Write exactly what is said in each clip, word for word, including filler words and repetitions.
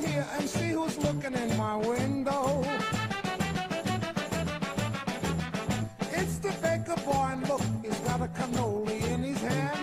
here and see who's looking in my window. It's the baker boy, and look, he's got a cannoli in his hand.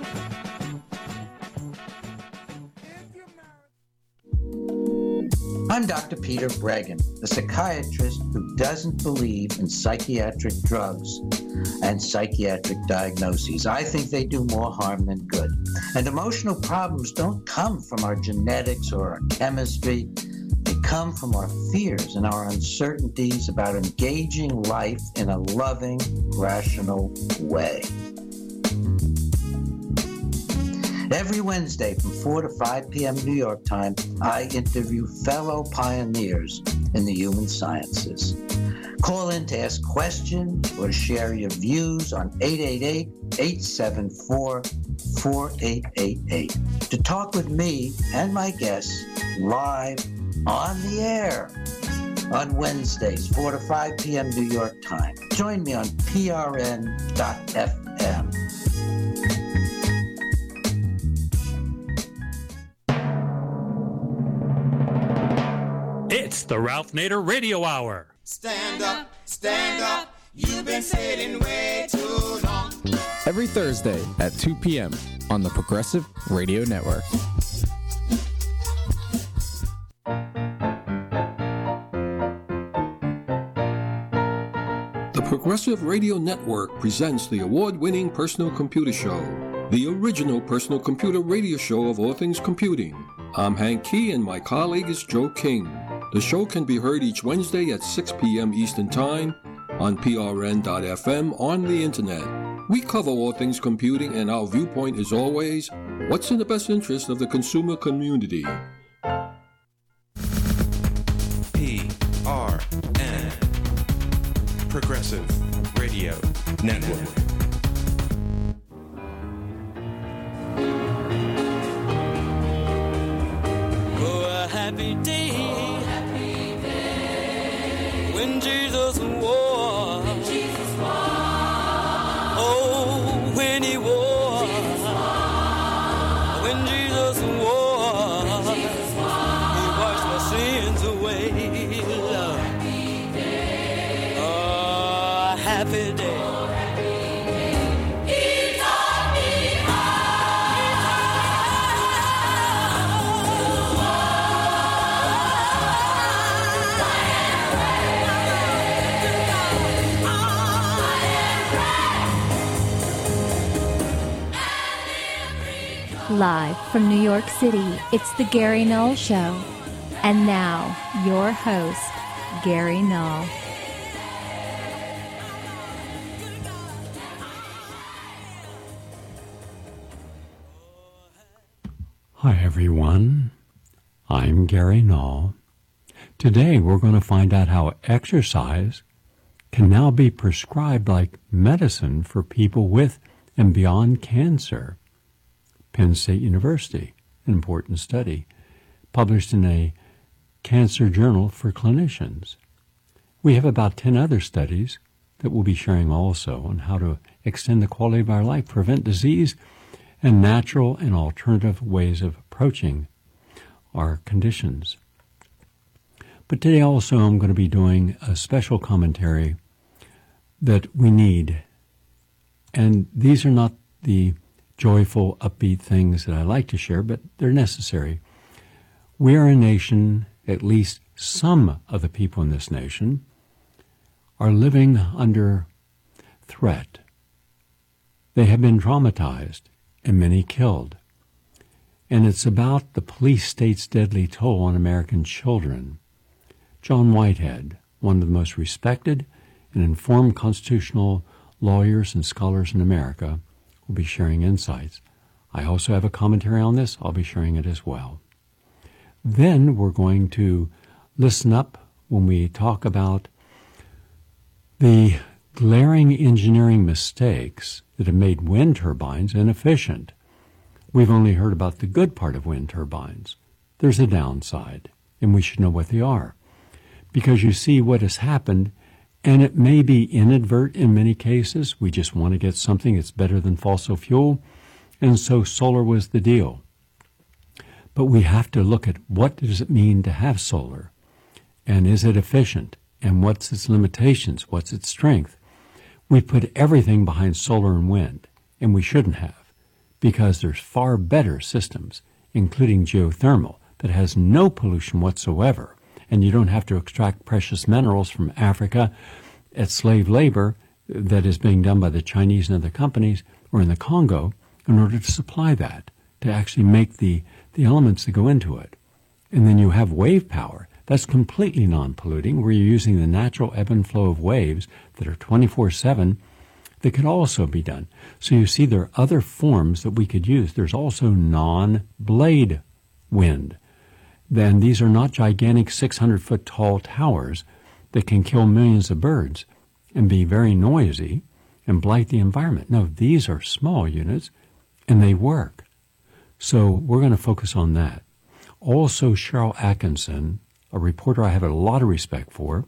I'm Doctor Peter Bregan, a psychiatrist who doesn't believe in psychiatric drugs and psychiatric diagnoses. I think they do more harm than good. And emotional problems don't come from our genetics or our chemistry. They come from our fears and our uncertainties about engaging life in a loving, rational way. Every Wednesday from four to five p.m. New York time, I interview fellow pioneers in the human sciences. Call in to ask questions or share your views on eight eight eight, eight seven four, four eight eight eight. To talk with me and my guests live on the air on Wednesdays, four to five p.m. New York time. Join me on P R N dot F M. It's the Ralph Nader Radio Hour. Stand up, stand up, you've been sitting way too long. Every Thursday at two p.m. on the Progressive Radio Network. The Progressive Radio Network presents the award-winning Personal Computer Show, the original personal computer radio show of all things computing. I'm Hank Key and my colleague is Joe King. The show can be heard each Wednesday at six p.m. Eastern Time on P R N dot F M on the Internet. We cover all things computing, and our viewpoint is always, what's in the best interest of the consumer community? P R N, Progressive Radio Network. Oh, a happy day. When Jesus wore, when Jesus wore, oh, when he wore, when Jesus wore, Jesus wore, he washed my sins away. Love. Happy day. Oh, happy day. Oh, happy day. He taught me Live from New York City, it's the Gary Null Show. And now, your host, Gary Null. Hi, everyone. I'm Gary Null. Today, we're going to find out how exercise can now be prescribed like medicine for people with and beyond cancer. Penn State University, an important study, published in a cancer journal for clinicians. We have about ten other studies that we'll be sharing also on how to extend the quality of our life, prevent disease, and natural and alternative ways of approaching our conditions. But today also I'm going to be doing a special commentary that we need. And these are not the joyful, upbeat things that I like to share, but they're necessary. We are a nation, at least some of the people in this nation, are living under threat. They have been traumatized and many killed. And it's about the police state's deadly toll on American children. John Whitehead, one of the most respected and informed constitutional lawyers and scholars in America, will be sharing insights. I also have a commentary on this. I'll be sharing it as well. Then we're going to listen up when we talk about the glaring engineering mistakes that have made wind turbines inefficient. We've only heard about the good part of wind turbines. There's a downside, and we should know what they are. Because you see what has happened, and it may be inadvertent in many cases. We just want to get something that's better than fossil fuel, and so solar was the deal. But we have to look at what does it mean to have solar, and is it efficient, and what's its limitations, what's its strength. We put everything behind solar and wind, and we shouldn't have, because there's far better systems, including geothermal, that has no pollution whatsoever, and you don't have to extract precious minerals from Africa at slave labor that is being done by the Chinese and other companies, or in the Congo, in order to supply that, to actually make the, the elements that go into it. And then you have wave power. That's completely non-polluting, where you're using the natural ebb and flow of waves that are twenty-four seven that could also be done. So you see there are other forms that we could use. There's also non-blade wind. Then these are not gigantic six hundred foot tall towers that can kill millions of birds and be very noisy and blight the environment. No, these are small units, and they work. So we're going to focus on that. Also, Cheryl Atkinson, a reporter I have a lot of respect for,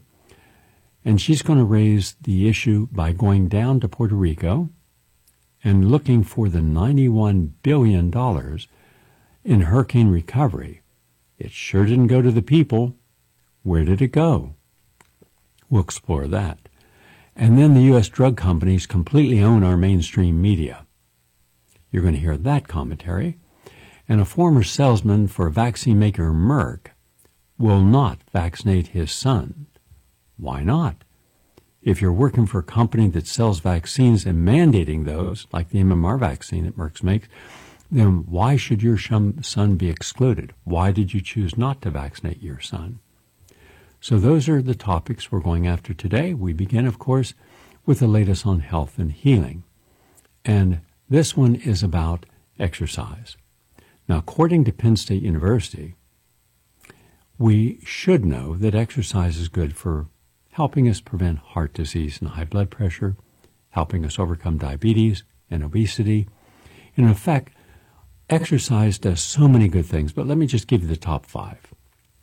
and she's going to raise the issue by going down to Puerto Rico and looking for the ninety-one billion dollars in hurricane recovery. It sure didn't go to the people. Where did it go? We'll explore that. And then the U S drug companies completely own our mainstream media. You're going to hear that commentary. And a former salesman for vaccine maker Merck will not vaccinate his son. Why not? If you're working for a company that sells vaccines and mandating those, like the M M R vaccine that Merck makes, then why should your son be excluded? Why did you choose not to vaccinate your son? So those are the topics we're going after today. We begin, of course, with the latest on health and healing. And this one is about exercise. Now, according to Penn State University, we should know that exercise is good for helping us prevent heart disease and high blood pressure, helping us overcome diabetes and obesity. In effect, exercise does so many good things, but let me just give you the top five.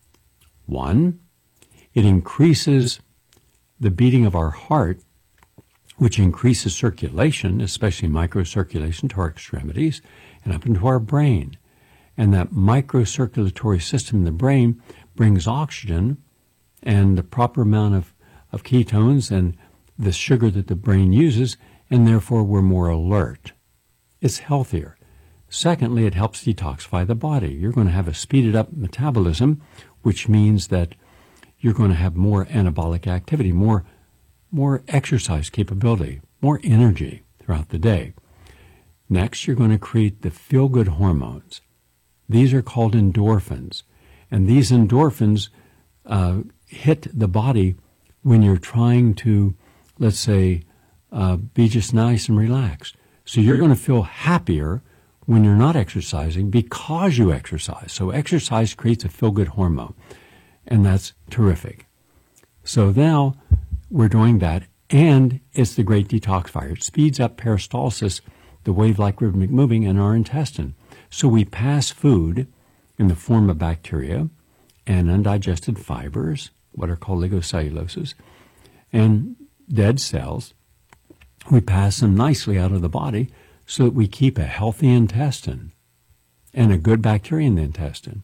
One, it increases the beating of our heart, which increases circulation, especially microcirculation to our extremities and up into our brain. And that microcirculatory system in the brain brings oxygen and the proper amount of, of ketones and the sugar that the brain uses, and therefore we're more alert. It's healthier. Secondly, it helps detoxify the body. You're going to have a speeded up metabolism, which means that you're going to have more anabolic activity, more, more exercise capability, more energy throughout the day. Next, you're going to create the feel-good hormones. These are called endorphins. And these endorphins uh, hit the body when you're trying to, let's say, uh, be just nice and relaxed. So you're going to feel happier when you're not exercising because you exercise. So exercise creates a feel-good hormone, and that's terrific. So now we're doing that, and it's the great detoxifier. It speeds up peristalsis, the wave-like rhythmic moving in our intestine. So we pass food in the form of bacteria and undigested fibers, what are called oligocelluloses, and dead cells. We pass them nicely out of the body so that we keep a healthy intestine and a good bacteria in the intestine.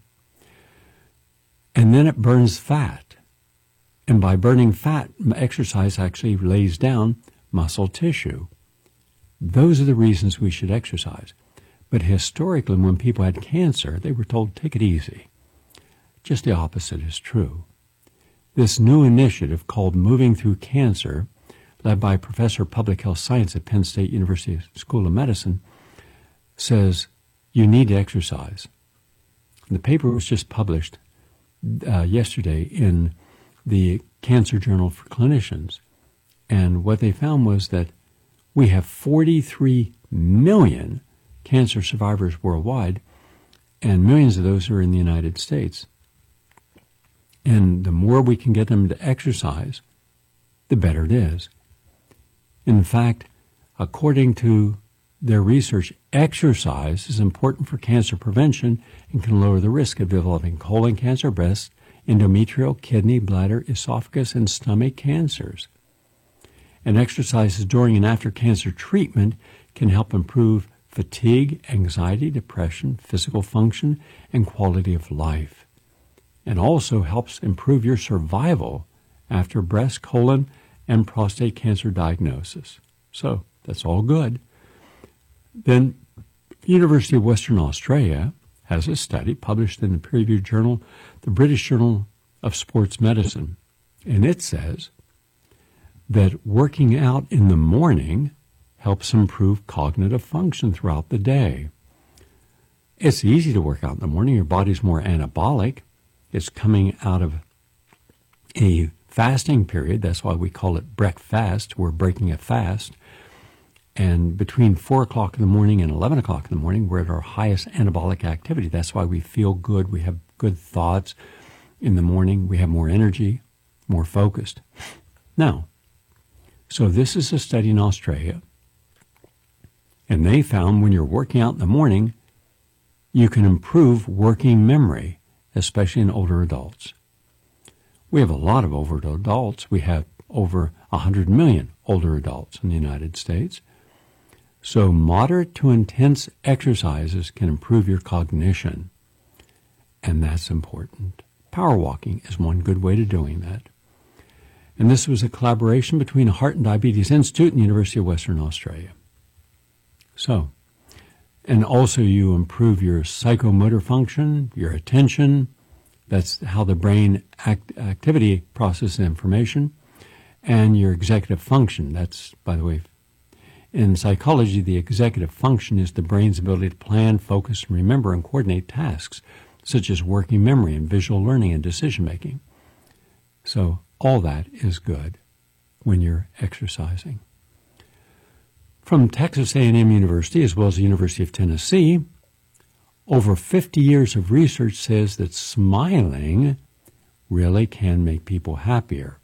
And then it burns fat. And by burning fat, exercise actually lays down muscle tissue. Those are the reasons we should exercise. But historically, when people had cancer, they were told, take it easy. Just the opposite is true. This new initiative called Moving Through Cancer, led by Professor of Public Health Science at Penn State University School of Medicine, says you need to exercise. The paper was just published uh, yesterday in the Cancer Journal for Clinicians. And what they found was that we have forty-three million cancer survivors worldwide, and millions of those are in the United States. And the more we can get them to exercise, the better it is. In fact, according to their research, exercise is important for cancer prevention and can lower the risk of developing colon cancer, breast, endometrial, kidney, bladder, esophagus, and stomach cancers. And exercises during and after cancer treatment can help improve fatigue, anxiety, depression, physical function, and quality of life, and also helps improve your survival after breast, colon, and prostate cancer diagnosis. So that's all good. Then University of Western Australia has a study published in the peer-reviewed journal, the British Journal of Sports Medicine, and it says that working out in the morning helps improve cognitive function throughout the day. It's easy to work out in the morning. Your body's more anabolic. It's coming out of a fasting period. That's why we call it breakfast. We're breaking a fast. And between four o'clock in the morning and eleven o'clock in the morning, we're at our highest anabolic activity. That's why we feel good. We have good thoughts in the morning. We have more energy, more focused. Now, so this is a study in Australia. And they found when you're working out in the morning, you can improve working memory, especially in older adults. We have a lot of older adults. We have over one hundred million older adults in the United States. So moderate to intense exercises can improve your cognition, and that's important. Power walking is one good way to doing that. And this was a collaboration between the Heart and Diabetes Institute and the University of Western Australia. So, and also you improve your psychomotor function, your attention. That's how the brain act, activity processes information. And your executive function. That's, by the way, in psychology, the executive function is the brain's ability to plan, focus, and remember and coordinate tasks, such as working memory and visual learning and decision-making. So all that is good when you're exercising. From Texas A and M University, as well as the University of Tennessee, over fifty years of research says that smiling really can make people happier.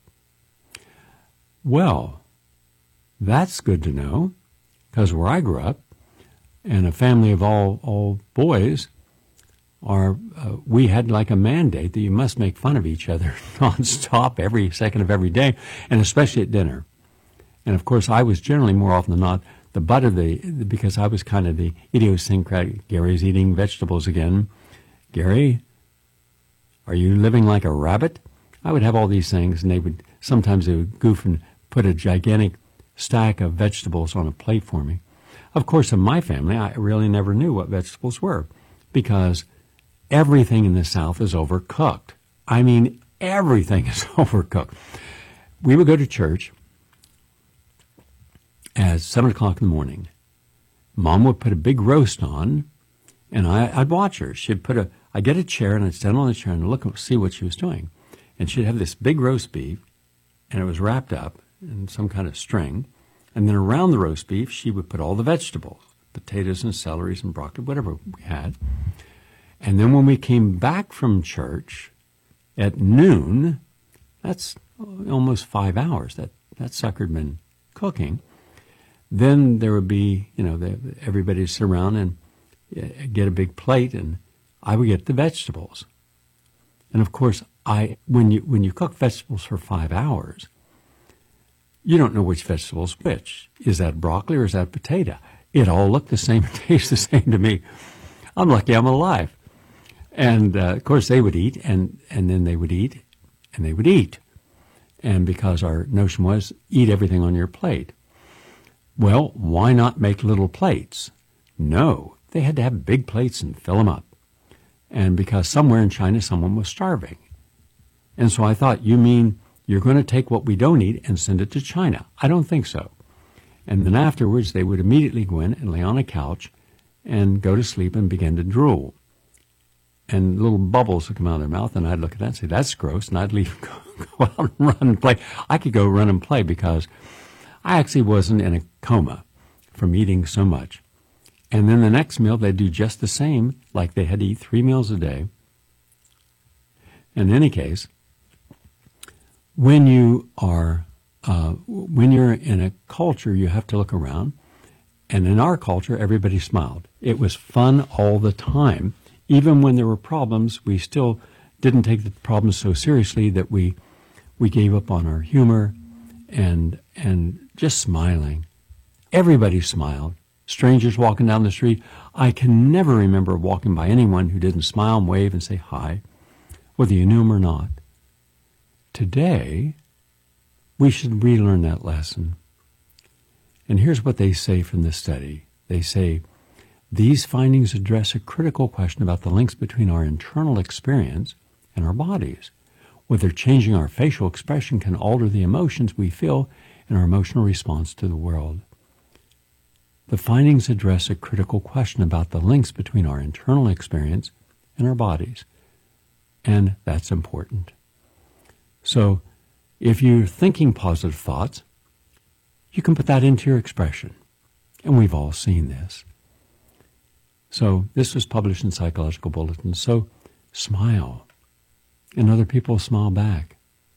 Well, that's good to know, because where I grew up, and a family of all, all boys, are uh, we had like a mandate that you must make fun of each other nonstop every second of every day, and especially at dinner. And, of course, I was generally more often than not the butt of the, because I was kind of the idiosyncratic, Gary's eating vegetables again. Gary, are you living like a rabbit? I would have all these things, and they would, sometimes they would goof and put a gigantic stack of vegetables on a plate for me. Of course, in my family, I really never knew what vegetables were, because everything in the South is overcooked. I mean, everything is overcooked. We would go to church at seven o'clock in the morning. Mom would put a big roast on, and I, I'd watch her. She'd put a, I'd get a chair, and I'd stand on the chair and look and see what she was doing. And she'd have this big roast beef, and it was wrapped up in some kind of string. And then around the roast beef, she would put all the vegetables, potatoes and celeries and broccoli, whatever we had. And then when we came back from church at noon, that's almost five hours. That, that sucker had been cooking. Then there would be, you know, the, everybody would sit around and get a big plate, and I would get the vegetables. And of course, I when you when you cook vegetables for five hours, you don't know which vegetable's which. Is that broccoli or is that potato? It all looked the same and tastes the same to me. I'm lucky I'm alive. And uh, of course, they would eat, and and then they would eat, and they would eat. And because our notion was eat everything on your plate. Well, why not make little plates? No, they had to have big plates and fill them up. And because somewhere in China, someone was starving. And so I thought, you mean you're going to take what we don't eat and send it to China? I don't think so. And then afterwards, they would immediately go in and lay on a couch and go to sleep and begin to drool. And little bubbles would come out of their mouth, and I'd look at that and say, that's gross, and I'd leave, go, go out and run and play. I could go run and play because I actually wasn't in a coma from eating so much. And then the next meal, they'd do just the same, like they had to eat three meals a day. In any case, when you are, uh, when you're in a culture, you have to look around. And in our culture, everybody smiled. It was fun all the time. Even when there were problems, we still didn't take the problems so seriously that we we gave up on our humor and and just smiling. Everybody smiled. strangers walking down the street. I can never remember walking by anyone who didn't smile and wave and say hi, whether you knew them or not. Today, we should relearn that lesson. And here's what they say from this study. They say, these findings address a critical question about the links between our internal experience and our bodies, whether changing our facial expression can alter the emotions we feel and our emotional response to the world. The findings address a critical question about the links between our internal experience and our bodies, and that's important. So, if you're thinking positive thoughts, you can put that into your expression, and we've all seen this. So, this was published in Psychological Bulletin, so smile, and other people smile back.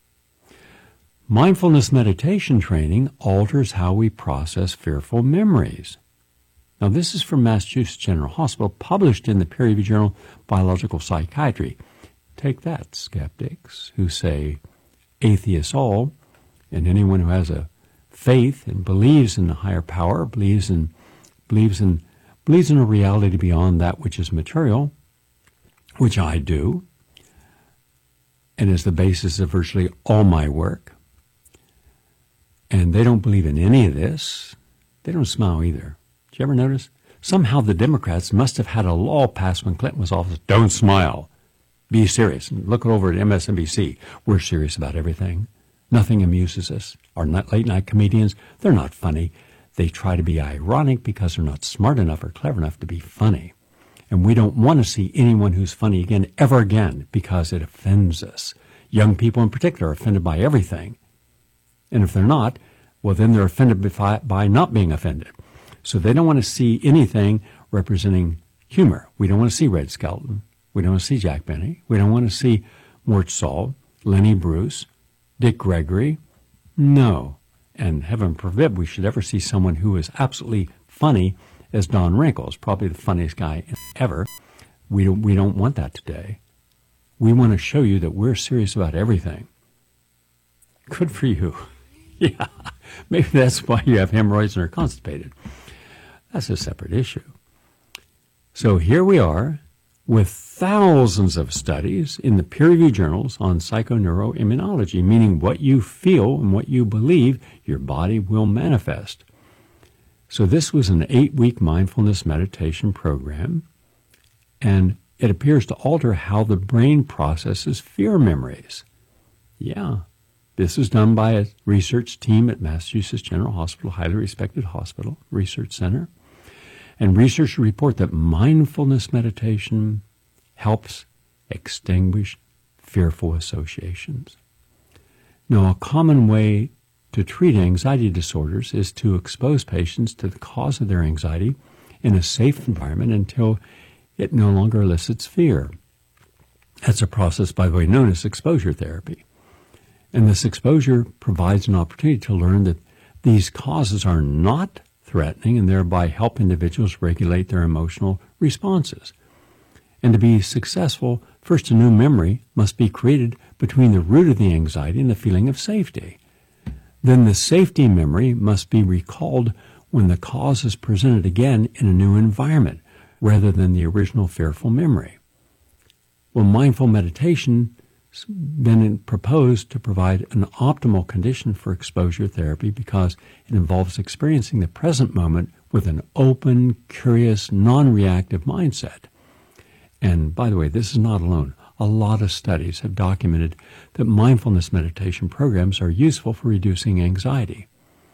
Mindfulness meditation training alters how we process fearful memories. Now, this is from Massachusetts General Hospital, published in the peer-reviewed journal Biological Psychiatry. Take that, skeptics who say atheists all, and anyone who has a faith and believes in a higher power, believes in believes in believes in a reality beyond that which is material, which I do, and is the basis of virtually all my work. And they don't believe in any of this. They don't smile either. Did you ever notice? Somehow the Democrats must have had a law passed when Clinton was office. Don't smile. Be serious. And look over at M S N B C. We're serious about everything. Nothing amuses us. Our late-night comedians, they're not funny. They try to be ironic because they're not smart enough or clever enough to be funny. And we don't want to see anyone who's funny again, ever again, because it offends us. Young people in particular are offended by everything. And if they're not, well, then they're offended by, by not being offended. So they don't want to see anything representing humor. We don't want to see Red Skelton. We don't want to see Jack Benny. We don't want to see Mort Saul, Lenny Bruce, Dick Gregory. No. And heaven forbid we should ever see someone who is absolutely funny as Don Rickles, probably the funniest guy ever. We don't, we don't want that today. We want to show you that we're serious about everything. Good for you. Yeah, maybe that's why you have hemorrhoids and are constipated. That's a separate issue. So here we are with thousands of studies in the peer-reviewed journals on psychoneuroimmunology, meaning what you feel and what you believe your body will manifest. So this was an eight-week mindfulness meditation program, and it appears to alter how the brain processes fear memories. Yeah, this was done by a research team at Massachusetts General Hospital, highly respected hospital, research center. And researchers report that mindfulness meditation helps extinguish fearful associations. Now, a common way to treat anxiety disorders is to expose patients to the cause of their anxiety in a safe environment until it no longer elicits fear. That's a process, by the way, known as exposure therapy. And this exposure provides an opportunity to learn that these causes are not threatening and thereby help individuals regulate their emotional responses. And to be successful, first a new memory must be created between the root of the anxiety and the feeling of safety. Then the safety memory must be recalled when the cause is presented again in a new environment, rather than the original fearful memory. Well, mindful meditation has been proposed to provide an optimal condition for exposure therapy because it involves experiencing the present moment with an open, curious, non-reactive mindset. And by the way, this is not alone. A lot of studies have documented that mindfulness meditation programs are useful for reducing anxiety.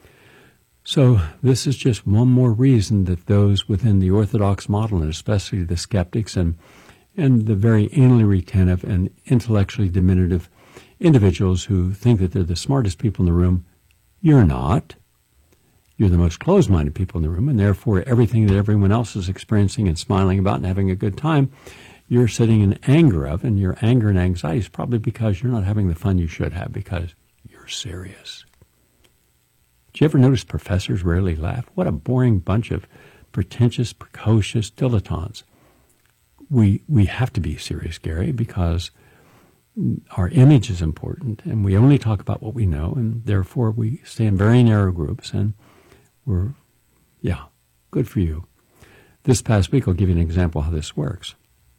So this is just one more reason that those within the orthodox model, and especially the skeptics and and the very anally retentive and intellectually diminutive individuals who think that they're the smartest people in the room, you're not. You're the most closed-minded people in the room, and therefore everything that everyone else is experiencing and smiling about and having a good time, you're sitting in anger of, and your anger and anxiety is probably because you're not having the fun you should have because you're serious. Do you ever notice professors rarely laugh? What a boring bunch of pretentious, precocious dilettantes. We we have to be serious, Gary, because our image is important, and we only talk about what we know, and therefore we stay in very narrow groups, and we're, yeah, Good for you. This past week, I'll give you an example of how this works.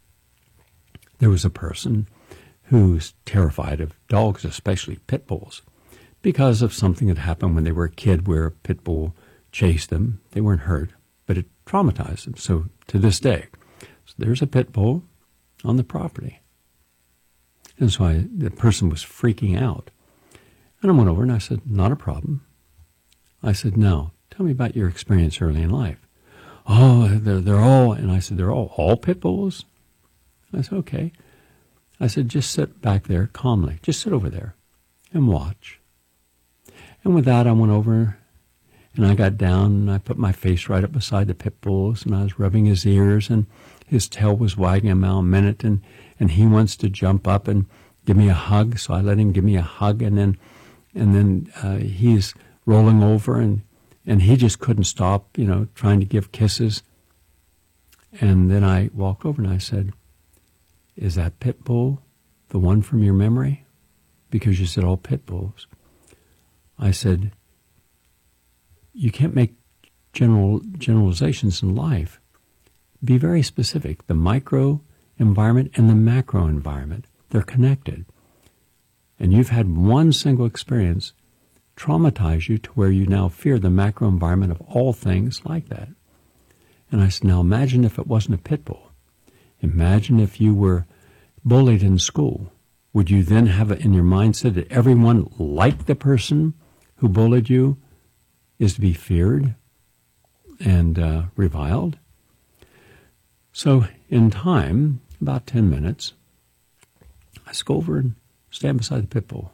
There was a person who's terrified of dogs, especially pit bulls, because of something that happened when they were a kid where a pit bull chased them. They weren't hurt, but it traumatized them. So to this day, so there's a pit bull on the property. And so I, the person was freaking out. And I went over and I said, not a problem. I said, now, tell me about your experience early in life. Oh, they're, they're all, and I said, they're all, all pit bulls? I said, okay. I said, just sit back there calmly. Just sit over there and watch. And with that, I went over and I got down and I put my face right up beside the pit bulls and I was rubbing his ears and his tail was wagging a mile a minute and, and he wants to jump up and give me a hug. So I let him give me a hug and then and then uh, he's rolling over and, and he just couldn't stop, you know, trying to give kisses. And then I walked over and I said, is that pit bull the one from your memory? Because you said all pit bulls. I said, you can't make general generalizations in life. Be very specific. The micro environment and the macro environment, they're connected. And you've had one single experience traumatize you to where you now fear the macro environment of all things like that. And I said, now imagine if it wasn't a pit bull. Imagine if you were bullied in school. Would you then have it in your mindset that everyone like the person who bullied you is to be feared and uh, reviled? So in time, about ten minutes, I just go over and stand beside the pit bull.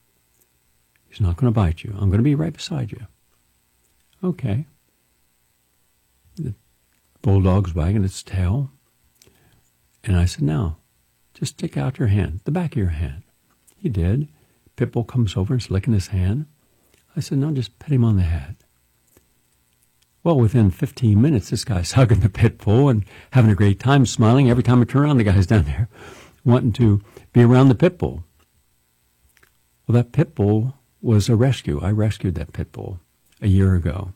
He's not going to bite you. I'm going to be right beside you. Okay. The bulldog's wagging its tail. And I said, now, just stick out your hand, the back of your hand. He did. Pit bull comes over and is licking his hand. I said, no, just pet him on the head. Well, within fifteen minutes, this guy's hugging the pit bull and having a great time, smiling. Every time I turn around, the guy's down there wanting to be around the pit bull. Well, that pit bull was a rescue. I rescued that pit bull a year ago.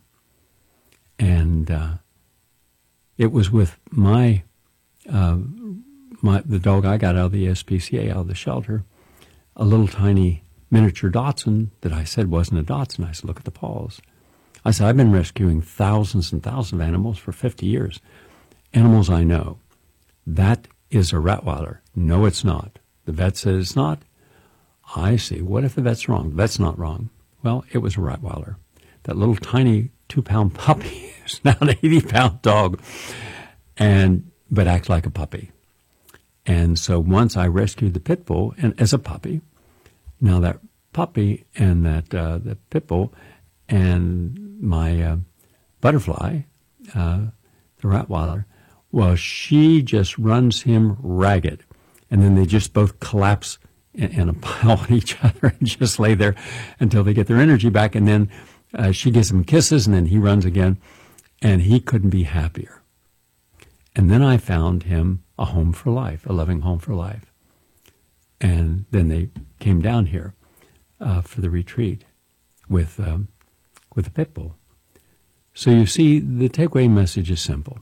And uh, it was with my, uh, my the dog I got out of the S P C A, out of the shelter, a little tiny miniature Dachshund that I said wasn't a Dachshund. I said, look at the paws. I said, I've been rescuing thousands and thousands of animals for fifty years. Animals I know. That is a Rottweiler. No, it's not. The vet said it's not. I see. What if the vet's wrong? The vet's not wrong. Well, it was a Rottweiler. That little tiny two-pound puppy is now an eighty-pound dog, and but acts like a puppy. And so once I rescued the pit bull, and as a puppy, now that puppy and that uh, the pit bull and my uh, butterfly, uh, the Rottweiler, well, she just runs him ragged. And then they just both collapse in, in a pile on each other and just lay there until they get their energy back. And then uh, she gives him kisses, and then he runs again. And he couldn't be happier. And then I found him a home for life, a loving home for life. And then they came down here uh, for the retreat with um, with a pit bull. So you see, the takeaway message is simple.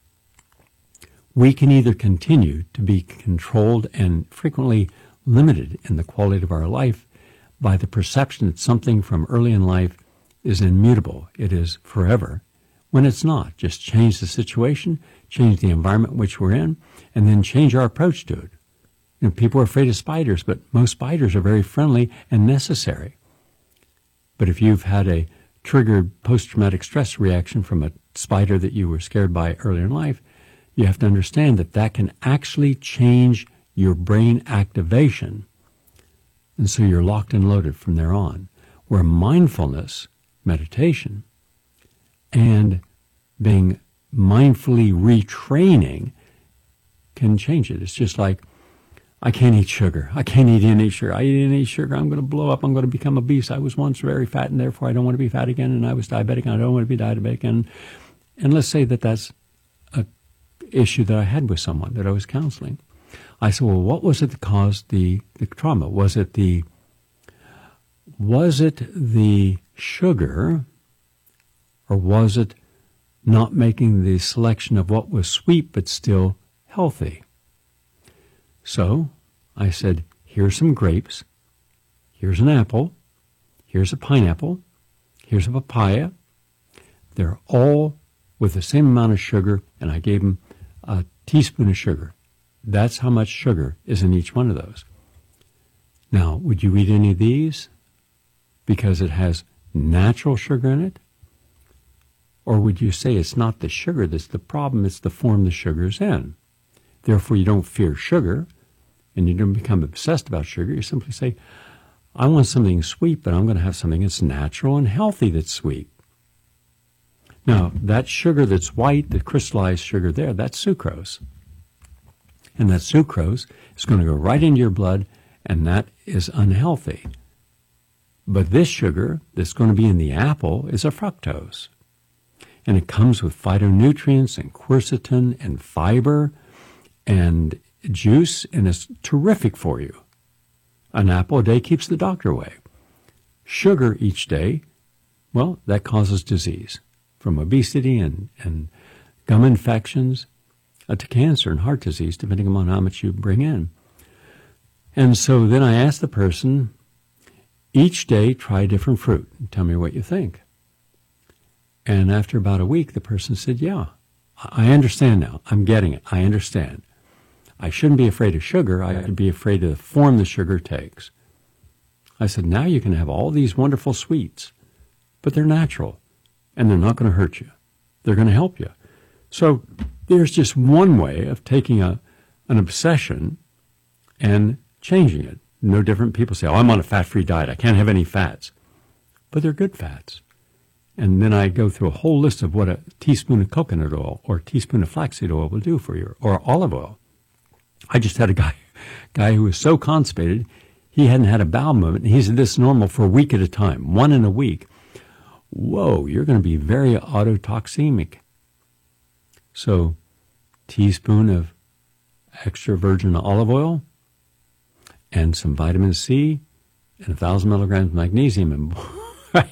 We can either continue to be controlled and frequently limited in the quality of our life by the perception that something from early in life is immutable, it is forever, when it's not. Just change the situation, change the environment in which we're in, and then change our approach to it. You know, people are afraid of spiders, but most spiders are very friendly and necessary. But if you've had a triggered post-traumatic stress reaction from a spider that you were scared by earlier in life, you have to understand that that can actually change your brain activation. And so you're locked and loaded from there on. Where mindfulness, meditation, and being mindfully retraining can change it. It's just like, I can't eat sugar. I can't eat any sugar. I eat any sugar, I'm going to blow up. I'm going to become obese. I was once very fat, and therefore I don't want to be fat again. And I was diabetic, and I don't want to be diabetic. And, and let's say that that's an issue that I had with someone that I was counseling. I said, well, what was it that caused the, the trauma? Was it the, was it the sugar, or was it not making the selection of what was sweet but still healthy. So I said, here's some grapes, here's an apple, here's a pineapple, here's a papaya. They're all with the same amount of sugar, and I gave them a teaspoon of sugar. That's how much sugar is in each one of those. Now, would you eat any of these because it has natural sugar in it? Or would you say it's not the sugar that's the problem, it's the form the sugar's in? Therefore, you don't fear sugar, and you don't become obsessed about sugar. You simply say, I want something sweet, but I'm going to have something that's natural and healthy that's sweet. Now, that sugar that's white, the crystallized sugar there, that's sucrose. And that sucrose is going to go right into your blood, and that is unhealthy. But this sugar that's going to be in the apple is a fructose. And it comes with phytonutrients and quercetin and fiber and juice, and it's terrific for you. An apple a day keeps the doctor away. Sugar each day, well, that causes disease, from obesity and, and gum infections uh, to cancer and heart disease, depending on how much you bring in. And so then I asked the person, each day try a different fruit and tell me what you think. And after about a week, the person said, yeah, I understand now. I'm getting it. I understand. I shouldn't be afraid of sugar. I should be afraid of the form the sugar takes. I said, now you can have all these wonderful sweets, but they're natural, and they're not going to hurt you. They're going to help you. So there's just one way of taking a an obsession and changing it. No different. People say, oh, I'm on a fat-free diet. I can't have any fats. But they're good fats. And then I go through a whole list of what a teaspoon of coconut oil or a teaspoon of flaxseed oil will do for you, or olive oil. I just had a guy guy who was so constipated, he hadn't had a bowel movement, and he said this is normal for a week at a time, one in a week. Whoa, you're going to be very autotoxemic. So, teaspoon of extra virgin olive oil and some vitamin C and a thousand milligrams of magnesium, and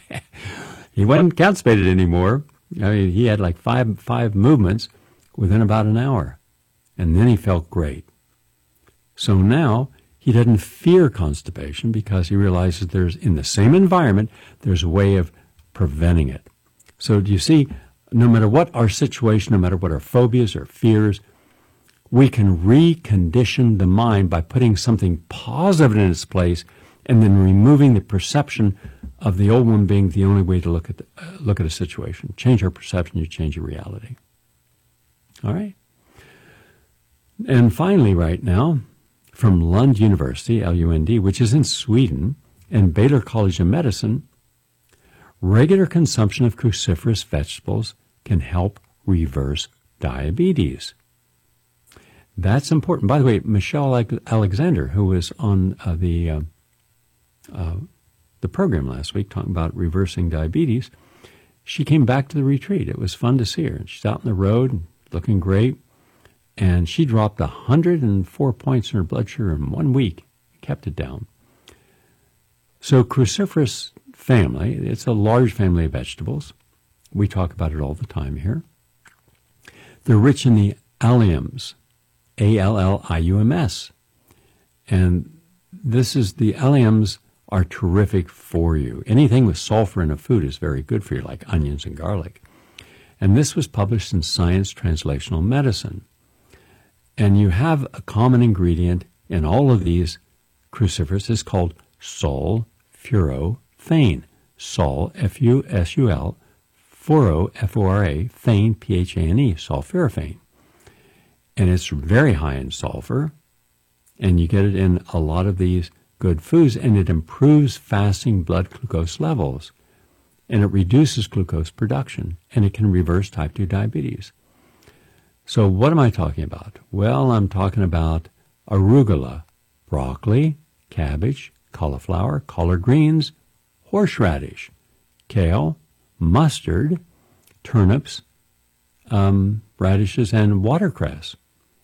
he wasn't constipated anymore. I mean, he had like five five movements within about an hour, and then he felt great. So now he doesn't fear constipation because he realizes there's, in the same environment, there's a way of preventing it. So do you see, no matter what our situation, no matter what our phobias or fears, we can recondition the mind by putting something positive in its place and then removing the perception of the old one being the only way to look at the, uh, look at a situation. Change our perception, you change your reality. All right? And finally, right now, from Lund University, L U N D, which is in Sweden, and Baylor College of Medicine, regular consumption of cruciferous vegetables can help reverse diabetes. That's important. By the way, Michelle Alexander, who was on uh, the uh, uh, the program last week talking about reversing diabetes, she came back to the retreat. It was fun to see her. She's out on the road, looking great, and she dropped one hundred four points in her blood sugar in one week, kept it down. So cruciferous family, it's a large family of vegetables. We talk about it all the time here. They're rich in the alliums, A L L I U M S. And this is, the alliums are terrific for you. Anything with sulfur in a food is very good for you, like onions and garlic. And this was published in Science Translational Medicine. And you have a common ingredient in all of these cruciferous. It's called sulforaphane. Sul, F U S U L, furo, F O R A, phane, P H A N E, sulforaphane. And it's very high in sulfur, and you get it in a lot of these good foods, and it improves fasting blood glucose levels, and it reduces glucose production, and it can reverse type two diabetes. So what am I talking about? Well, I'm talking about arugula, broccoli, cabbage, cauliflower, collard greens, horseradish, kale, mustard, turnips, um, radishes, and watercress.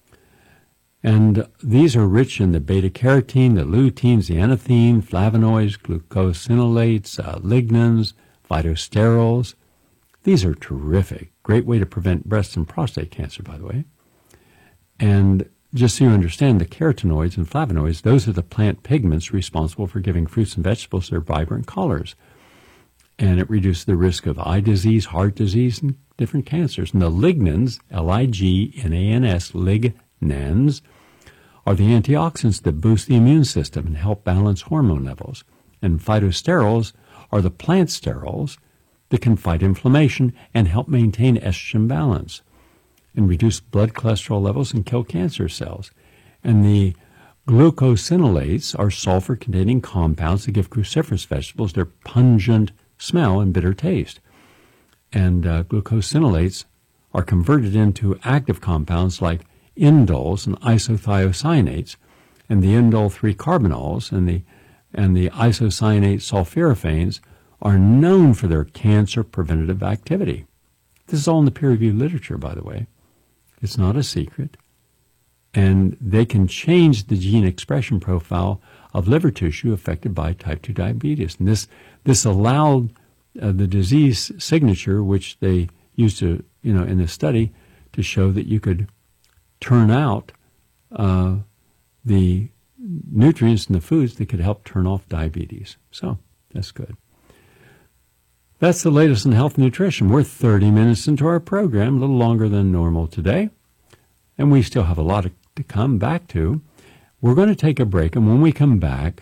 And these are rich in the beta-carotene, the luteins, the anethine, flavonoids, glucosinolates, uh, lignans, phytosterols. These are terrific. Great way to prevent breast and prostate cancer, by the way. And just so you understand, the carotenoids and flavonoids, those are the plant pigments responsible for giving fruits and vegetables their vibrant colors. And it reduces the risk of eye disease, heart disease, and different cancers. And the lignans, L I G N A N S, lignans, are the antioxidants that boost the immune system and help balance hormone levels. And phytosterols are the plant sterols that can fight inflammation and help maintain estrogen balance and reduce blood cholesterol levels and kill cancer cells. And the glucosinolates are sulfur-containing compounds that give cruciferous vegetables their pungent smell and bitter taste. And uh, glucosinolates are converted into active compounds like indoles and isothiocyanates, and the indole three carbinols and the and the isocyanate sulforaphanes are known for their cancer preventative activity. This is all in the peer-reviewed literature, by the way. It's not a secret. And they can change the gene expression profile of liver tissue affected by type two diabetes. And this this allowed uh, the disease signature, which they used to, you know, in this study, to show that you could turn out uh, the nutrients in the foods that could help turn off diabetes. So that's good. That's the latest in health and nutrition. We're thirty minutes into our program, a little longer than normal today, and we still have a lot to come back to. We're going to take a break, and when we come back,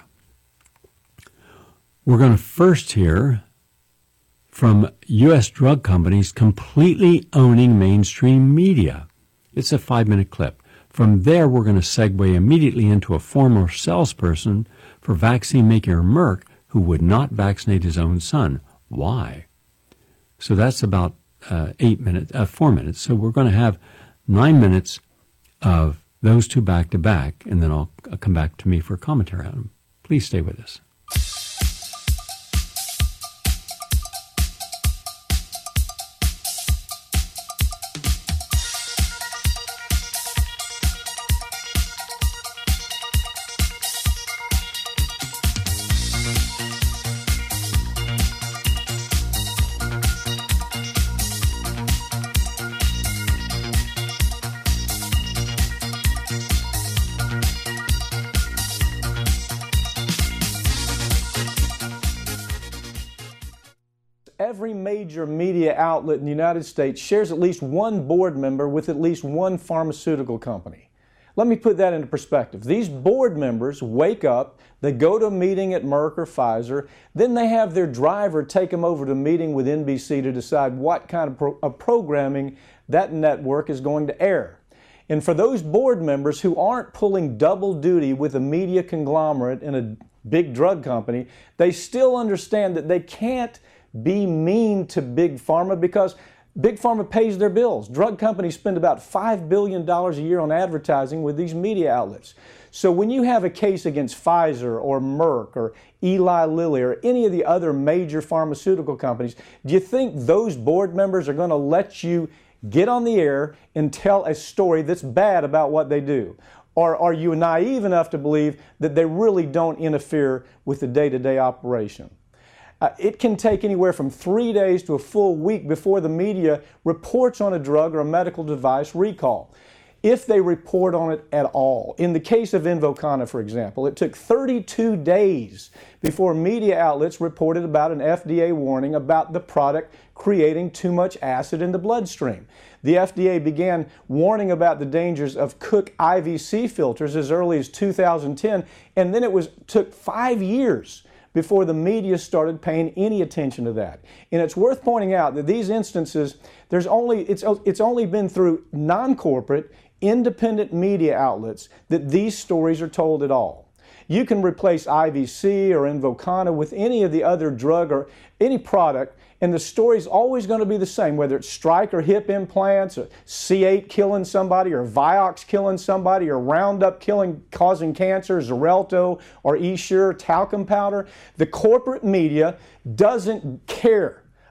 we're going to first hear from U S drug companies completely owning mainstream media. It's a five-minute clip. From there, we're going to segue immediately into a former salesperson for vaccine maker Merck who would not vaccinate his own son. Why? So that's about uh, eight minutes, uh, four minutes. So we're going to have nine minutes of those two back to back, and then I'll, I'll come back to me for commentary on them. Please stay with us. Every major media outlet in the United States shares at least one board member with at least one pharmaceutical company. Let me put that into perspective. These board members wake up, they go to a meeting at Merck or Pfizer, then they have their driver take them over to a meeting with N B C to decide what kind of, pro of programming that network is going to air. And for those board members who aren't pulling double duty with a media conglomerate in a big drug company, they still understand that they can't be mean to Big Pharma because Big Pharma pays their bills. Drug companies spend about five billion dollars a year on advertising with these media outlets. So when you have a case against Pfizer or Merck or Eli Lilly or any of the other major pharmaceutical companies, do you think those board members are going to let you get on the air and tell a story that's bad about what they do? Or are you naive enough to believe that they really don't interfere with the day-to-day operation? Uh, it can take anywhere from three days to a full week before the media reports on a drug or a medical device recall, if they report on it at all. In the case of Invokana, for example, it took thirty-two days before media outlets reported about an F D A warning about the product creating too much acid in the bloodstream. The F D A began warning about the dangers of Cook I V C filters as early as two thousand ten, and then it was took five years before the media started paying any attention to that. And it's worth pointing out that these instances, there's only, it's, it's only been through non-corporate, independent media outlets that these stories are told at all. You can replace I V C or Invokana with any of the other drug or any product, and the story's always going to be the same, whether it's Strike or hip implants, or C eight killing somebody, or Vioxx killing somebody, or Roundup killing, causing cancer, Xarelto or Essure talcum powder. The corporate media doesn't care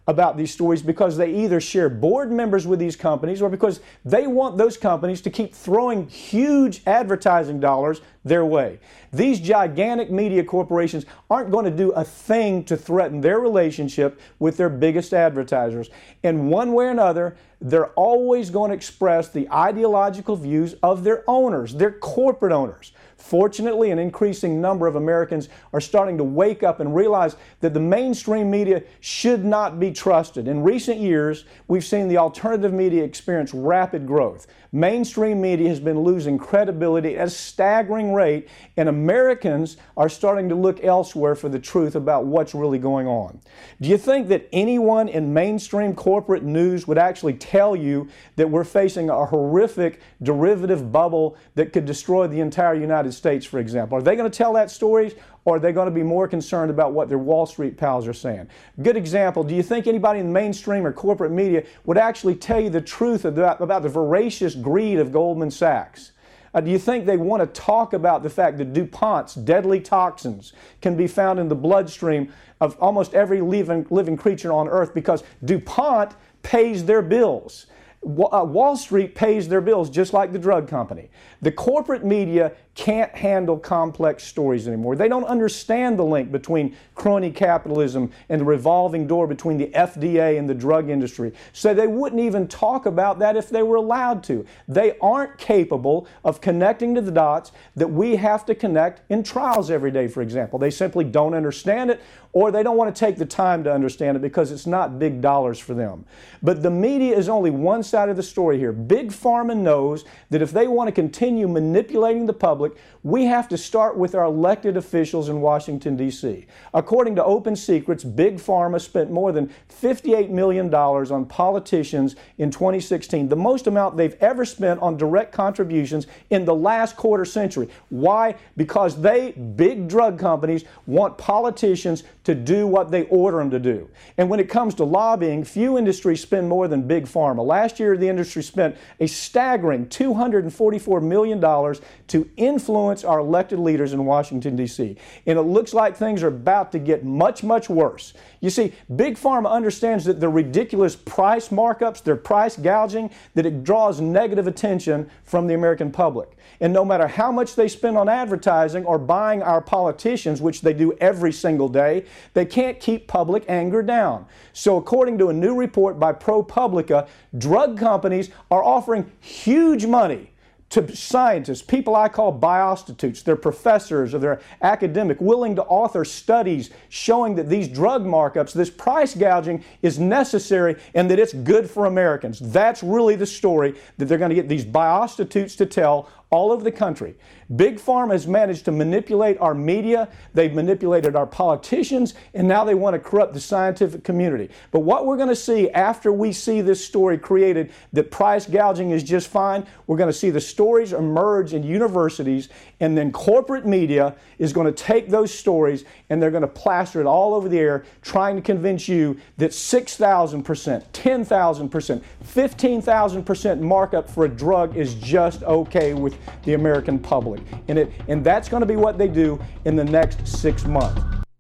about these stories because they either share board members with these companies or because they want those companies to keep throwing huge advertising dollars their way. These gigantic media corporations aren't going to do a thing to threaten their relationship with their biggest advertisers. In one way or another, they're always going to express the ideological views of their owners, their corporate owners. Fortunately, an increasing number of Americans are starting to wake up and realize that the mainstream media should not be trusted. In recent years, we've seen the alternative media experience rapid growth. Mainstream media has been losing credibility at a staggering rate, and Americans are starting to look elsewhere for the truth about what's really going on. Do you think that anyone in mainstream corporate news would actually tell you that we're facing a horrific derivative bubble that could destroy the entire United States, for example? Are they going to tell that story? Or are they going to be more concerned about what their Wall Street pals are saying? Good example, do you think anybody in the mainstream or corporate media would actually tell you the truth about, about the voracious greed of Goldman Sachs? Uh, do you think they want to talk about the fact that DuPont's deadly toxins can be found in the bloodstream of almost every living, living creature on Earth because DuPont pays their bills? Wall Street pays their bills just like the drug company. The corporate media can't handle complex stories anymore. They don't understand the link between crony capitalism and the revolving door between the F D A and the drug industry. So they wouldn't even talk about that if they were allowed to. They aren't capable of connecting to the dots that we have to connect in trials every day, for example. They simply don't understand it, or they don't want to take the time to understand it because it's not big dollars for them. But the media is only one side of the story here. Big Pharma knows that if they want to continue manipulating the public, we have to start with our elected officials in Washington, D C According to Open Secrets, Big Pharma spent more than fifty-eight million dollars on politicians in twenty sixteen, the most amount they've ever spent on direct contributions in the last quarter century. Why? Because they, big drug companies, want politicians to do what they order them to do. And when it comes to lobbying, few industries spend more than Big Pharma. Last year, the industry spent a staggering two hundred forty-four million dollars to influence our elected leaders in Washington, D C And it looks like things are about to get much, much worse. You see, Big Pharma understands that the ridiculous price markups, their price gouging, that it draws negative attention from the American public. And no matter how much they spend on advertising or buying our politicians, which they do every single day, they can't keep public anger down. So according to a new report by ProPublica, drug companies are offering huge money to scientists, people I call biostitutes. They're professors or they're academic, willing to author studies showing that these drug markups, this price gouging is necessary and that it's good for Americans. That's really the story that they're going to get these biostitutes to tell all over the country. Big Pharma has managed to manipulate our media, they've manipulated our politicians, and now they want to corrupt the scientific community. But what we're going to see after we see this story created that price gouging is just fine, we're going to see the stories emerge in universities, and then corporate media is going to take those stories and they're going to plaster it all over the air, trying to convince you that six thousand percent, ten thousand percent, fifteen thousand percent markup for a drug is just okay with the American public. And, it, and that's going to be what they do in the next six months.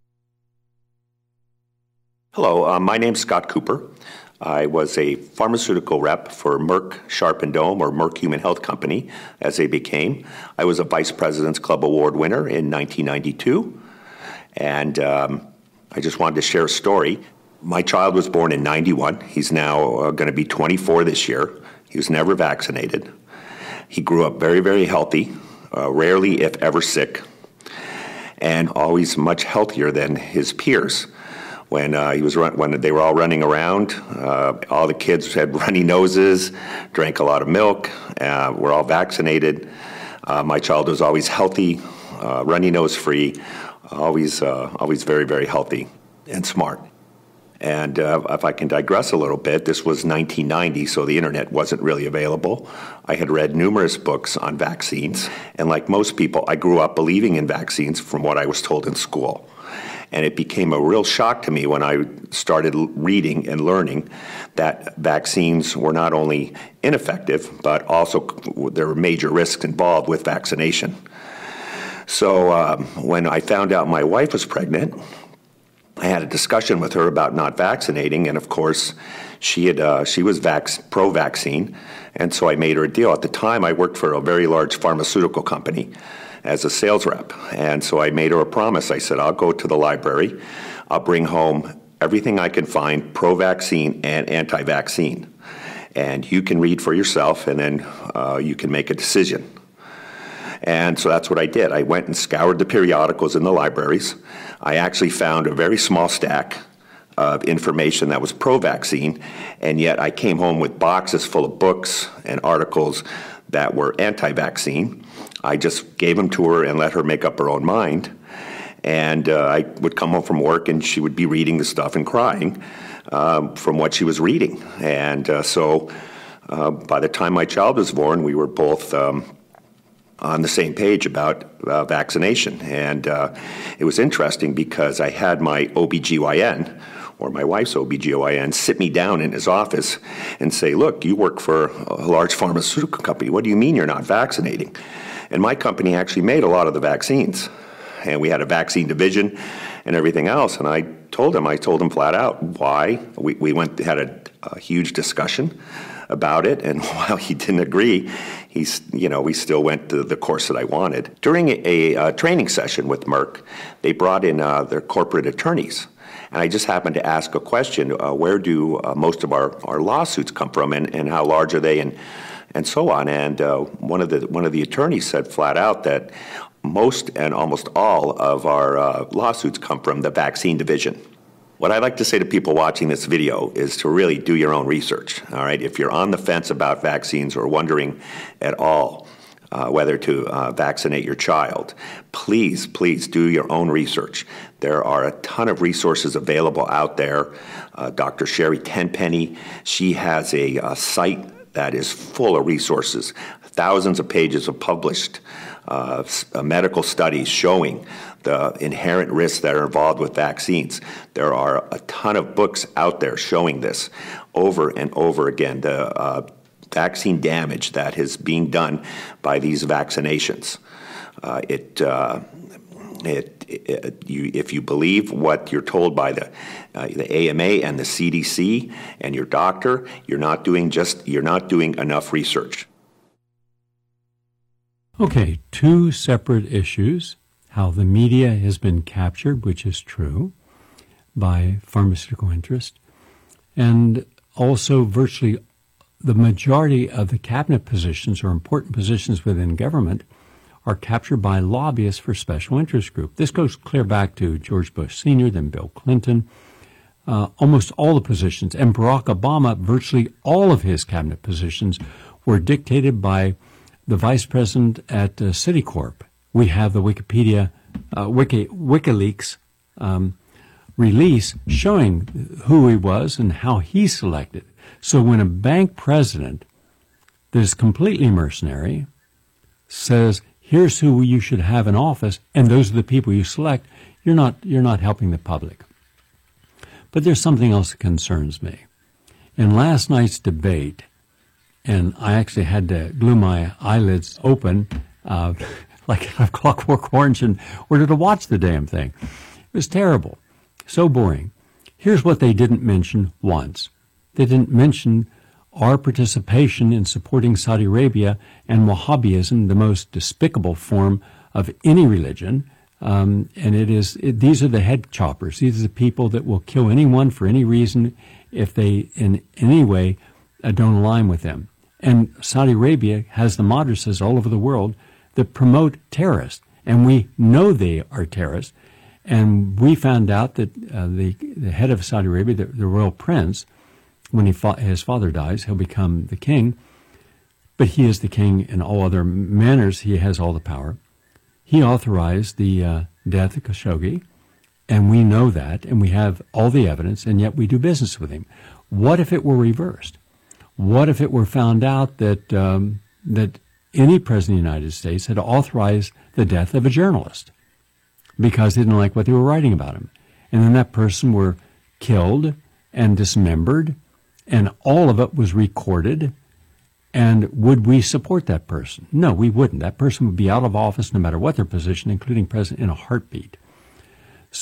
Hello, uh, my name's Scott Cooper. I was a pharmaceutical rep for Merck Sharp and Dohme, or Merck Human Health Company, as they became. I was a Vice President's Club Award winner in nineteen ninety-two. And um, I just wanted to share a story. My child was born in ninety-one. He's now uh, going to be twenty-four this year. He was never vaccinated. He grew up very, very healthy, uh, rarely, if ever, sick, and always much healthier than his peers. When uh, he was run- when they were all running around, uh, all the kids had runny noses, drank a lot of milk, uh, were all vaccinated. Uh, my child was always healthy, uh, runny nose free, always, uh, always very, very healthy and smart. And uh, if I can digress a little bit, this was nineteen ninety, so the internet wasn't really available. I had read numerous books on vaccines, and like most people, I grew up believing in vaccines from what I was told in school. And it became a real shock to me when I started reading and learning that vaccines were not only ineffective, but also there were major risks involved with vaccination. So um, when I found out my wife was pregnant, I had a discussion with her about not vaccinating, and of course, she had uh, she was vac- pro-vaccine, and so I made her a deal. At the time, I worked for a very large pharmaceutical company as a sales rep, and so I made her a promise. I said, I'll go to the library, I'll bring home everything I can find pro-vaccine and anti-vaccine, and you can read for yourself, and then uh, you can make a decision. And so that's what I did. I went and scoured the periodicals in the libraries. I actually found a very small stack of information that was pro-vaccine, and yet I came home with boxes full of books and articles that were anti-vaccine. I just gave them to her and let her make up her own mind. And uh, I would come home from work, and she would be reading the stuff and crying um, from what she was reading. And uh, so uh, by the time my child was born, we were both um, on the same page about uh, vaccination. And uh, it was interesting because I had my O B G Y N, or my wife's O B G Y N, sit me down in his office and say, look, you work for a large pharmaceutical company. What do you mean you're not vaccinating? And my company actually made a lot of the vaccines. And we had a vaccine division and everything else. And I told him, I told him flat out why. We, we went had a, a huge discussion about it, and while he didn't agree, he's you know we still went to the course that I wanted. During a, a, a training session with Merck, they brought in uh, their corporate attorneys, and I just happened to ask a question: uh, Where do uh, most of our, our lawsuits come from, and, and how large are they, and and so on? And uh, one of the one of the attorneys said flat out that most and almost all of our uh, lawsuits come from the vaccine division. What I'd like to say to people watching this video is to really do your own research, all right? If you're on the fence about vaccines or wondering at all uh, whether to uh, vaccinate your child, please, please do your own research. There are a ton of resources available out there. Uh, Doctor Sherry Tenpenny, she has a, a site that is full of resources, thousands of pages of published uh, medical studies showing the inherent risks that are involved with vaccines. There are a ton of books out there showing this over and over again, the uh, vaccine damage that is being done by these vaccinations. Uh, it, uh, it, it you, if you believe what you're told by the uh, the A M A and the C D C and your doctor, you're not doing just you're not doing enough research. Okay, two separate issues. How the media has been captured, which is true, by pharmaceutical interest, and also virtually the majority of the cabinet positions or important positions within government are captured by lobbyists for special interest group. This goes clear back to George Bush Senior, then Bill Clinton. Uh, almost all the positions, and Barack Obama, virtually all of his cabinet positions were dictated by the vice president at uh, Citicorp. We have the Wikipedia, uh, Wiki, WikiLeaks um, release showing who he was and how he selected. So when a bank president that is completely mercenary says, here's who you should have in office, and those are the people you select, you're not, you're not helping the public. But there's something else that concerns me. In last night's debate, and I actually had to glue my eyelids open, uh, like a Clockwork Orange, in order to watch the damn thing. It was terrible. So boring. Here's what they didn't mention once. They didn't mention our participation in supporting Saudi Arabia and Wahhabism, the most despicable form of any religion. Um, and it is it, these are the head choppers. These are the people that will kill anyone for any reason if they in any way uh, don't align with them. And Saudi Arabia has the madrasas all over the world that promote terrorists, and we know they are terrorists. And we found out that uh, the the head of Saudi Arabia, the, the royal prince, when he fa- his father dies, he'll become the king. But he is the king in all other manners. He has all the power. He authorized the uh, death of Khashoggi, and we know that, and we have all the evidence, and yet we do business with him. What if it were reversed? What if it were found out that um, that any president of the United States had authorized the death of a journalist because they didn't like what they were writing about him, and then that person were killed and dismembered, and all of it was recorded? And would we support that person? No, we wouldn't. That person would be out of office no matter what their position, including president, in a heartbeat.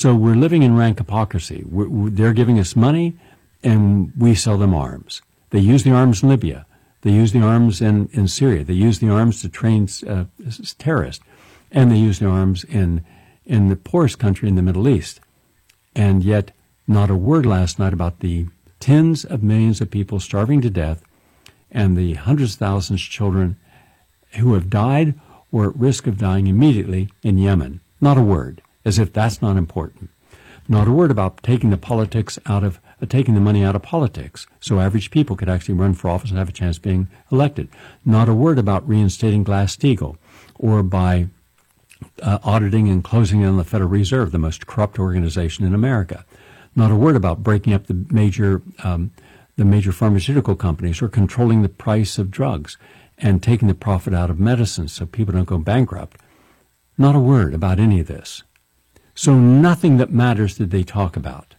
So we're living in rank hypocrisy. We're, we're, they're giving us money, and we sell them arms. They use the arms in Libya. They use the arms in, in Syria. They use the arms to train uh, terrorists. And they use the arms in, in the poorest country in the Middle East. And yet, not a word last night about the tens of millions of people starving to death and the hundreds of thousands of children who have died or at risk of dying immediately in Yemen. Not a word, as if that's not important. Not a word about taking the politics out of, uh, taking the money out of politics, so average people could actually run for office and have a chance of being elected. Not a word about reinstating Glass-Steagall, or by uh, auditing and closing down the Federal Reserve, the most corrupt organization in America. Not a word about breaking up the major, um, the major pharmaceutical companies, or controlling the price of drugs and taking the profit out of medicine so people don't go bankrupt. Not a word about any of this. So nothing that matters did they talk about.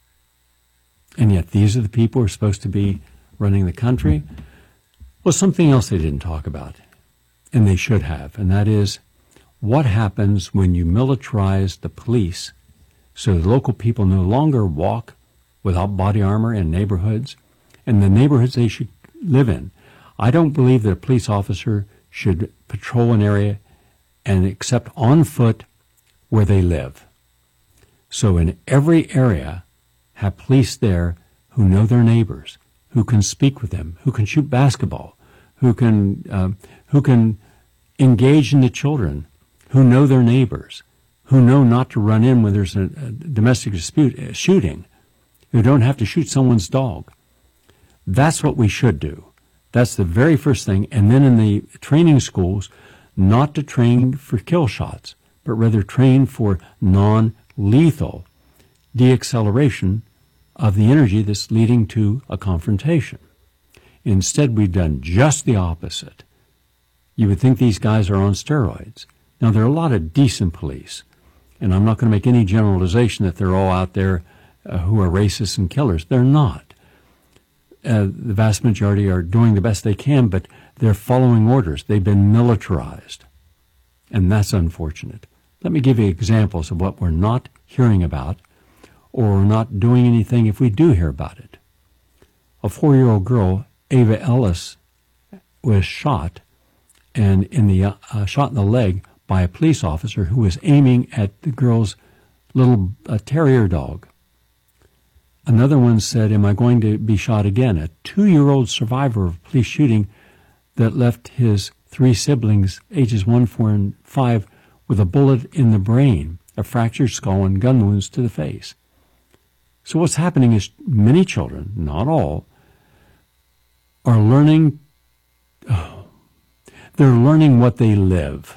And yet these are the people who are supposed to be running the country. Well, something else they didn't talk about, and they should have, and that is what happens when you militarize the police so the local people no longer walk without body armor in neighborhoods, and the neighborhoods they should live in. I don't believe that a police officer should patrol an area and except on foot where they live. So in every area, have police there who know their neighbors, who can speak with them, who can shoot basketball, who can uh, who can engage in the children, who know their neighbors, who know not to run in when there's a, a domestic dispute, a shooting, who don't have to shoot someone's dog. That's what we should do. That's the very first thing. And then in the training schools, not to train for kill shots, but rather train for non-lethal deacceleration of the energy that's leading to a confrontation. Instead, we've done just the opposite. You would think these guys are on steroids. Now, there are a lot of decent police, and I'm not going to make any generalization that they're all out there uh, who are racists and killers. They're not. Uh, the vast majority are doing the best they can, but they're following orders. They've been militarized, and that's unfortunate. Let me give you examples of what we're not hearing about, or we're not doing anything if we do hear about it. A four-year-old girl, Ava Ellis, was shot, and in the uh, uh, shot in the leg by a police officer who was aiming at the girl's little uh, terrier dog. Another one said, am I going to be shot again? A two-year-old survivor of a police shooting that left his three siblings, ages one, four, and five, with a bullet in the brain, a fractured skull, and gun wounds to the face. So what's happening is many children, not all, are learning, oh, they're learning what they live.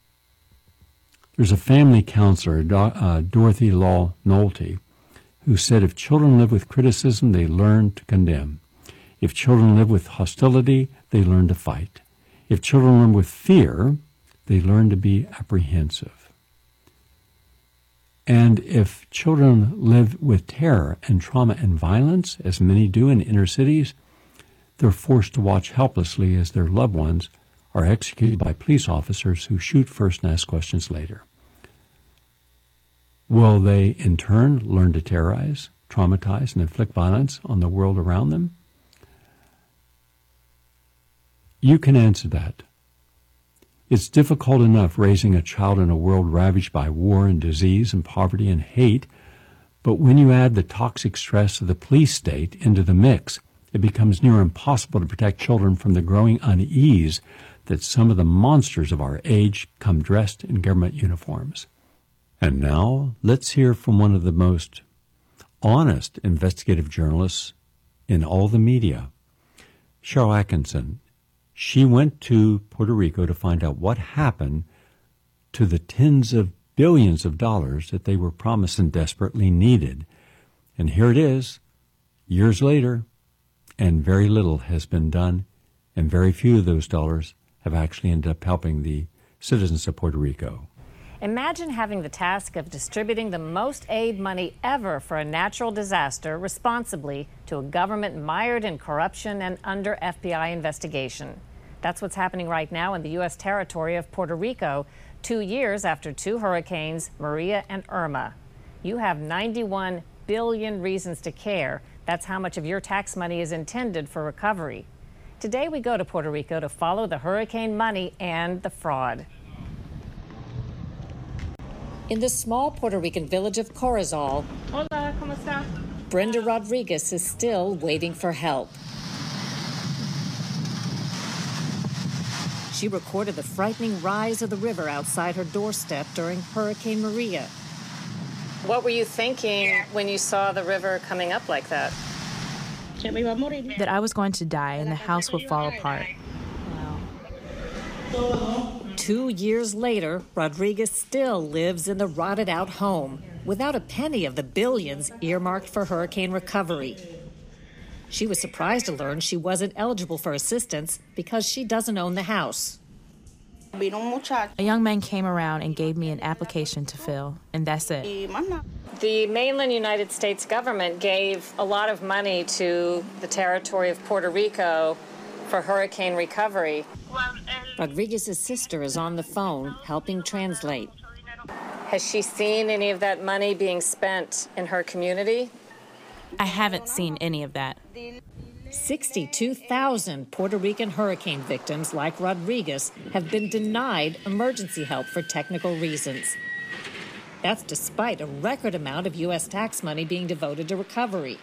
There's a family counselor, uh, Dorothy Law Nolte, who said if children live with criticism, they learn to condemn. If children live with hostility, they learn to fight. If children live with fear, they learn to be apprehensive. And if children live with terror and trauma and violence, as many do in inner cities, they're forced to watch helplessly as their loved ones are executed by police officers who shoot first and ask questions later. Will they, in turn, learn to terrorize, traumatize, and inflict violence on the world around them? You can answer that. It's difficult enough raising a child in a world ravaged by war and disease and poverty and hate, but when you add the toxic stress of the police state into the mix, it becomes near impossible to protect children from the growing unease that some of the monsters of our age come dressed in government uniforms. And now, let's hear from one of the most honest investigative journalists in all the media, Sharyl Attkisson. She went to Puerto Rico to find out what happened to the tens of billions of dollars that they were promised and desperately needed. And here it is, years later, and very little has been done, and very few of those dollars have actually ended up helping the citizens of Puerto Rico. Imagine having the task of distributing the most aid money ever for a natural disaster responsibly to a government mired in corruption and under F B I investigation. That's what's happening right now in the U S territory of Puerto Rico, two years after two hurricanes, Maria and Irma. you have ninety-one billion reasons to care. That's how much of your tax money is intended for recovery. Today we go to Puerto Rico to follow the hurricane money and the fraud. In the small Puerto Rican village of Corozal, Hola, ¿cómo está? Brenda Rodriguez is still waiting for help. She recorded the frightening rise of the river outside her doorstep during Hurricane Maria. What were you thinking when you saw the river coming up like that? That I was going to die and the house would fall apart. Wow. Two years later, Rodriguez still lives in the rotted-out home without a penny of the billions earmarked for hurricane recovery. She was surprised to learn she wasn't eligible for assistance because she doesn't own the house. A young man came around and gave me an application to fill, and that's it. The mainland United States government gave a lot of money to the territory of Puerto Rico for hurricane recovery. Rodriguez's sister is on the phone helping translate. Has she seen any of that money being spent in her community? I haven't seen any of that. sixty-two thousand Puerto Rican hurricane victims like Rodriguez have been denied emergency help for technical reasons. That's despite a record amount of U S tax money being devoted to recovery.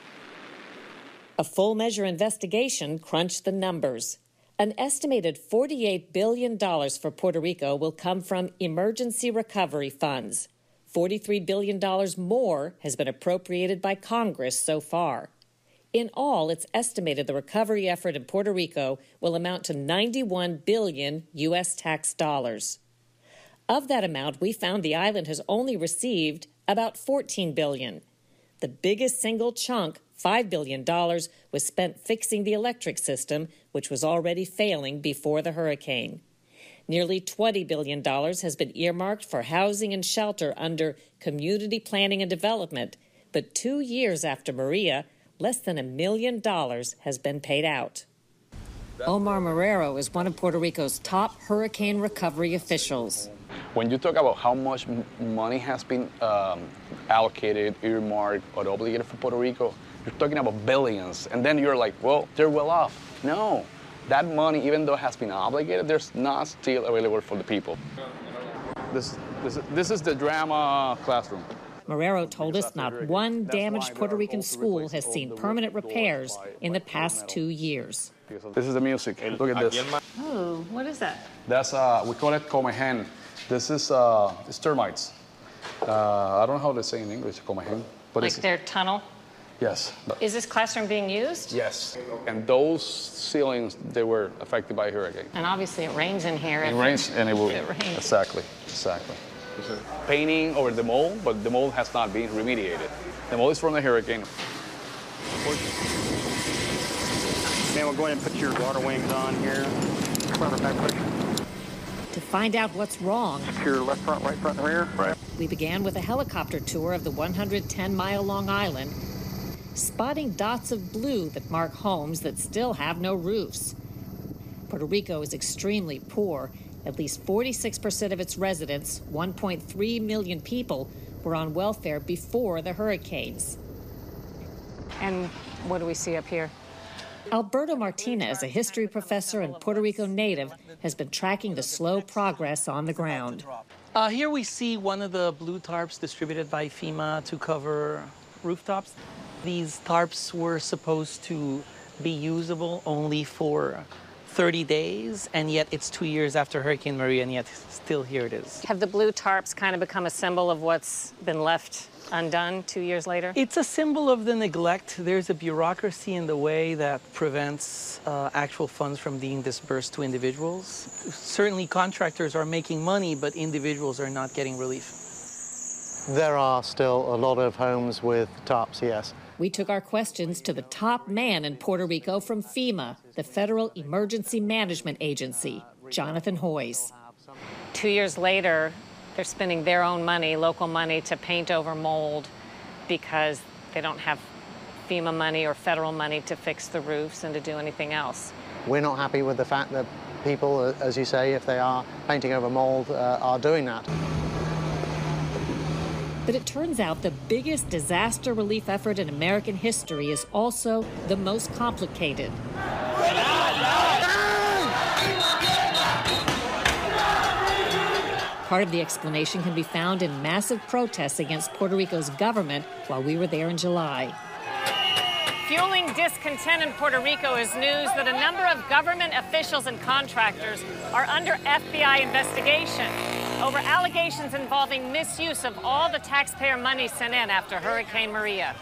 A full measure investigation crunched the numbers. An estimated forty-eight billion dollars for Puerto Rico will come from emergency recovery funds. forty-three billion dollars more has been appropriated by Congress so far. In all, it's estimated the recovery effort in Puerto Rico will amount to ninety-one billion U S tax dollars. Of that amount, we found the island has only received about fourteen billion dollars. The biggest single chunk, five billion dollars, was spent fixing the electric system, which was already failing before the hurricane. Nearly twenty billion dollars has been earmarked for housing and shelter under community planning and development, but two years after Maria, less than a million dollars has been paid out. Omar Marrero is one of Puerto Rico's top hurricane recovery officials. When you talk about how much m- money has been um, allocated, earmarked, or obligated for Puerto Rico, you're talking about billions. And then you're like, well, they're well off. No, that money, even though it has been obligated, there's not still available for the people. This, this, this is the drama classroom. Marrero told us not one damaged Puerto Rican school has seen permanent repairs in the past two years. This is the music. Look at this. Oh, what is that? That's, uh, we call it comején. This is uh, it's termites. Uh, I don't know how they say in English, comején. But Like it's, their tunnel? Yes. Is this classroom being used? Yes. And those ceilings, they were affected by hurricane. And obviously it rains in here. It if rains and it will. It rains. Exactly, exactly. Painting over the mold, but the mold has not been remediated. The mold is from the hurricane. Man, we'll go ahead and put your water wings on here. Front or back push. To find out what's wrong, Your left front, right front, and rear. Right. we began with a helicopter tour of the one hundred ten mile long island, spotting dots of blue that mark homes that still have no roofs. Puerto Rico is extremely poor. At least forty-six percent of its residents, one point three million people, were on welfare before the hurricanes. And what do we see up here? Alberto Martinez, a history professor and Puerto Rico native, has been tracking the slow progress on the ground. Uh, here we see one of the blue tarps distributed by FEMA to cover rooftops. These tarps were supposed to be usable only for thirty days, and yet it's two years after Hurricane Maria, and yet still here it is. Have the blue tarps kind of become a symbol of what's been left undone two years later? It's a symbol of the neglect. There's a bureaucracy in the way that prevents uh, actual funds from being dispersed to individuals. Certainly contractors are making money, but individuals are not getting relief. There are still a lot of homes with tarps, yes. We took our questions to the top man in Puerto Rico from FEMA, the Federal Emergency Management Agency, Jonathan Hoyes. Two years later, they're spending their own money, local money, to paint over mold because they don't have FEMA money or federal money to fix the roofs and to do anything else. We're not happy with the fact that people, as you say, if they are painting over mold, uh, are doing that. But it turns out the biggest disaster relief effort in American history is also the most complicated. Part of the explanation can be found in massive protests against Puerto Rico's government while we were there in July. Fueling discontent in Puerto Rico is news that a number of government officials and contractors are under F B I investigation over allegations involving misuse of all the taxpayer money sent in after Hurricane Maria.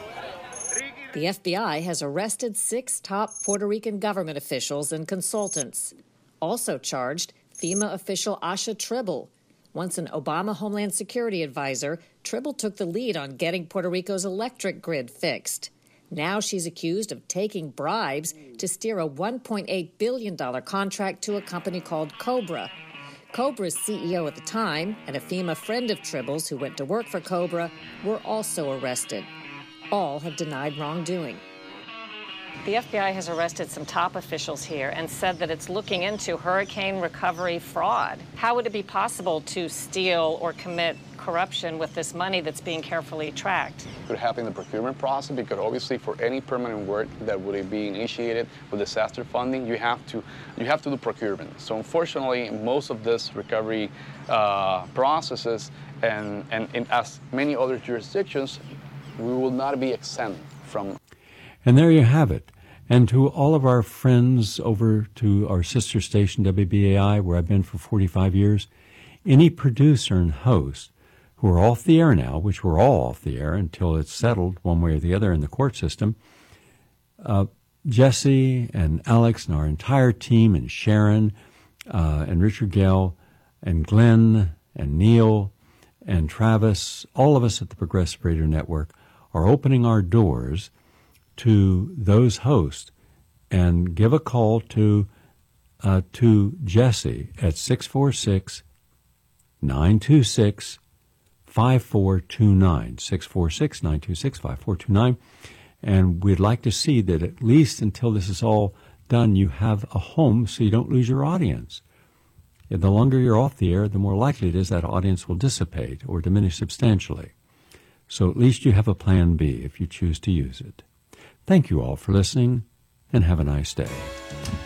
The F B I has arrested six top Puerto Rican government officials and consultants. Also charged, FEMA official Asha Tribble. Once an Obama Homeland Security advisor, Tribble took the lead on getting Puerto Rico's electric grid fixed. Now she's accused of taking bribes to steer a one point eight billion dollars contract to a company called Cobra. Cobra's C E O at the time, and a FEMA friend of Tribble's who went to work for Cobra, were also arrested. All have denied wrongdoing. The F B I has arrested some top officials here and said that it's looking into hurricane recovery fraud. How would it be possible to steal or commit corruption with this money that's being carefully tracked? It could happen in the procurement process because obviously for any permanent work that would be initiated with disaster funding, you have to you have to do procurement. So unfortunately, most of this recovery uh, processes and, and, and as many other jurisdictions, we will not be exempt from. And there you have it. And to all of our friends over to our sister station, W B A I, where I've been for forty-five years, any producer and host who are off the air now, which we're all off the air until it's settled one way or the other in the court system, uh, Jesse and Alex and our entire team and Sharon uh, and Richard Gale and Glenn and Neil and Travis, all of us at the Progressive Radio Network are opening our doors to those hosts, and give a call to uh, to Jesse at six four six, nine two six, five four two nine, six four six, nine two six, five four two nine, and we'd like to see that at least until this is all done, you have a home so you don't lose your audience. The longer you're off the air, the more likely it is that audience will dissipate or diminish substantially. So at least you have a plan B if you choose to use it. Thank you all for listening, and have a nice day.